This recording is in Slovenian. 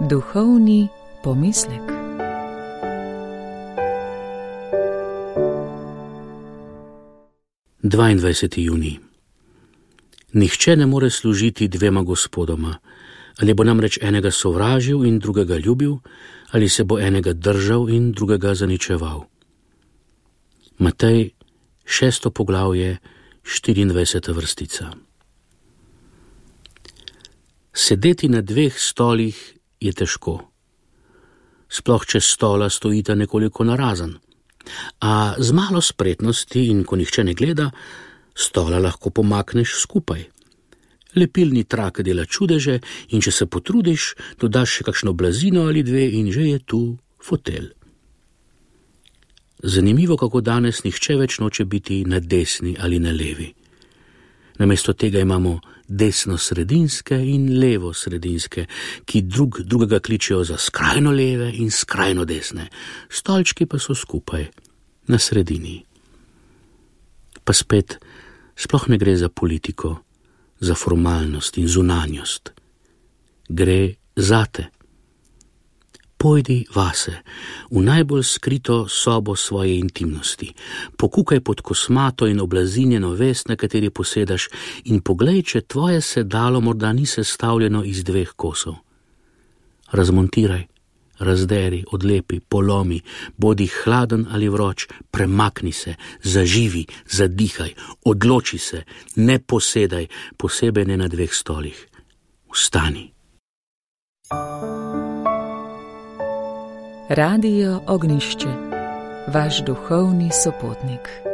Duhovni pomislek. Junij. Nihče ne more služiti dvema gospodoma, ali bo namreč enega sovražil in drugega ljubil, ali se bo enega držal in drugega zaničeval. Matej, 6. poglavje, 24. vrstica. Sedeti na dveh stolih je težko. Sploh če stola stojita nekoliko narazen. A z malo spretnosti in ko nihče ne gleda, stola lahko pomakneš skupaj. Lepilni trak dela čudeže in če se potrudiš, dodaš še kakšno blazino ali dve in že je tu fotelj. Zanimivo, kako danes nihče več noče biti na desni ali na levi. Namesto tega imamo desno-sredinske in levo-sredinske, ki drugega kličejo za skrajno leve in skrajno desne. Stolčki pa so skupaj, na sredini. Pa spet, sploh ne gre za politiko, za formalnost in zunanjost. Gre zate. Pojdi vase, v najbolj skrito sobo svoje intimnosti, pokukaj pod kosmato in oblazinjeno vest, na kateri posedaš, in poglej, če tvoje sedalo morda ni sestavljeno iz dveh kosov. Razmontiraj, razderi, odlepi, polomi, bodi hladen ali vroč, premakni se, zaživi, zadihaj, odloči se, ne posedaj, posebej ne na dveh stolih. Vstani. Radio Ognjišče, vaš duhovni sopotnik.